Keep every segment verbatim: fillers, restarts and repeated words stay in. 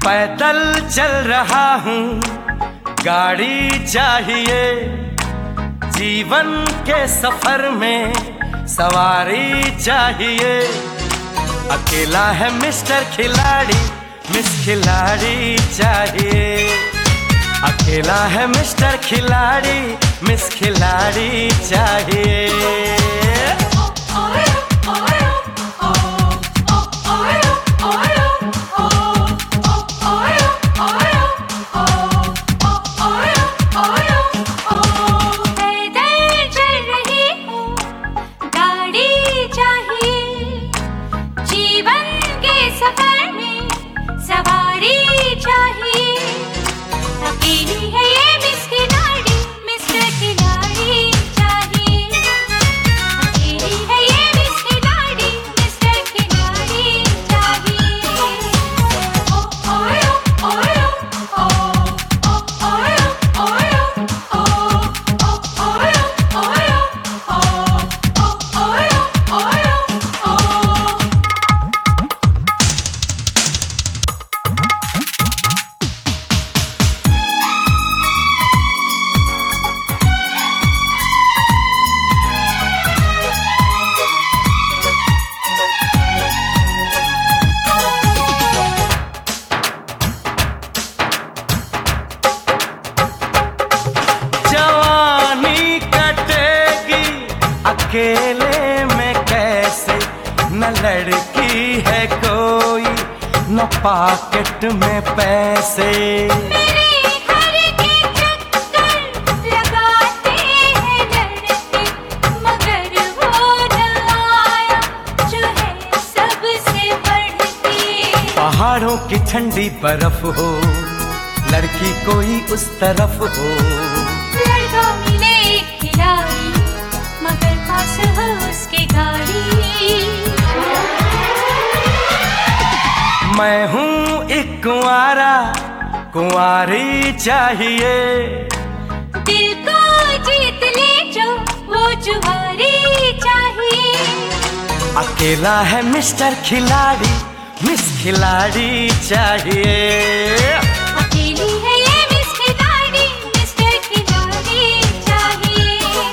पैदल चल रहा हूँ, गाड़ी चाहिए। जीवन के सफर में सवारी चाहिए। अकेला है मिस्टर खिलाड़ी, मिस खिलाड़ी चाहिए। अकेला है मिस्टर खिलाड़ी, मिस खिलाड़ी चाहिए। अकेले में कैसे, न लड़की है कोई, न पॉकेट में पैसे। मेरे घर के चक्कर लगाते हैं लड़के, मगर वो न आया जो है सबसे बढ़ती। पहाड़ों की ठंडी बर्फ हो, लड़की कोई उस तरफ हो। लड़का मिले खिलाड़ी, मगर पास हो उसके गाड़ी। मैं हूँ एक कुंवारा, कुंवारी चाहिए। दिल को जीत ले जो वो जुआरी चाहिए। अकेला है मिस्टर खिलाड़ी, मिस खिलाड़ी चाहिए। अकेली है ये मिस खिलाड़ी, मिस्टर खिलाड़ी चाहिए।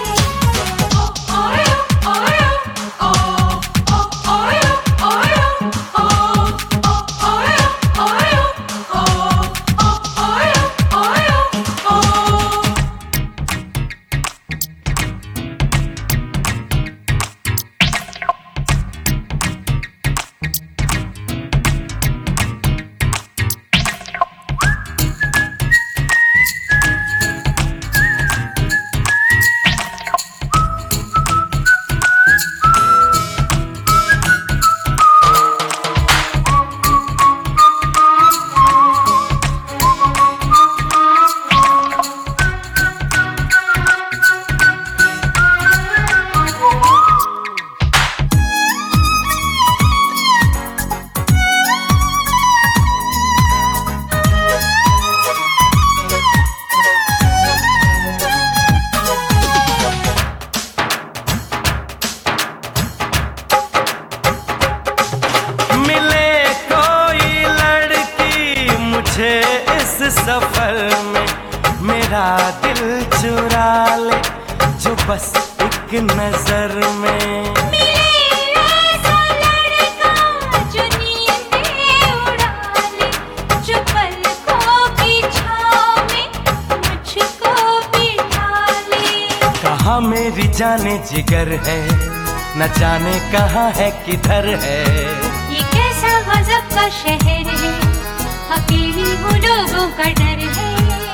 इस सफर में मेरा दिल चुरा ले, जो बस एक नजर में। मिले ऐसा लड़का जो नींदें उड़ा ले, जो पलकों की छाँव में मुझको बिठा ले। कहाँ मेरी जाने जिगर है, न जाने कहाँ है किधर है। ये कैसा गजब का शहर है, अकेली हूँ लोगों का डर है।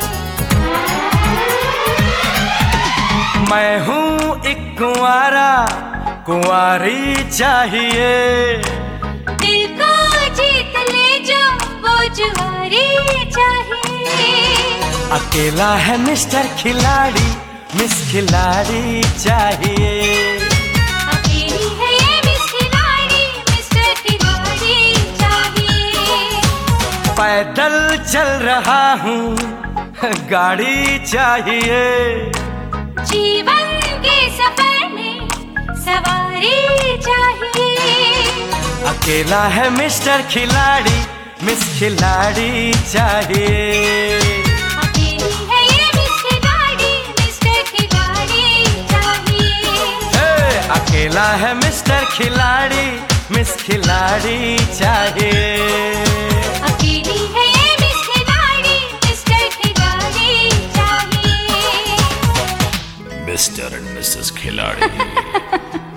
मैं हूँ एक कुंवारा, कुंवारी चाहिए। दिल को जीत ले जो वो जुआरी चाहिए। अकेला है मिस्टर खिलाड़ी, मिस खिलाड़ी चाहिए। अकेली है ये मिस खिलाड़ी, मिस्टर खिलाड़ी चाहिए। पैदल चल रहा हूँ, गाड़ी चाहिए। जीवन के सफर में सवारी चाहिए। अकेला है मिस्टर खिलाड़ी, मिस खिलाड़ी चाहिए। अकेली है ये मिस खिलाड़ी, मिस्टर खिलाड़ी चाहिए। हे, अकेला है मिस्टर खिलाड़ी, मिस खिलाड़ी चाहिए। अकेली है ये मिस खिलाड़ी, मिस्टर खिलाड़ी चाहिए। मिस्टर एंड मिसेस खिलाड़ी।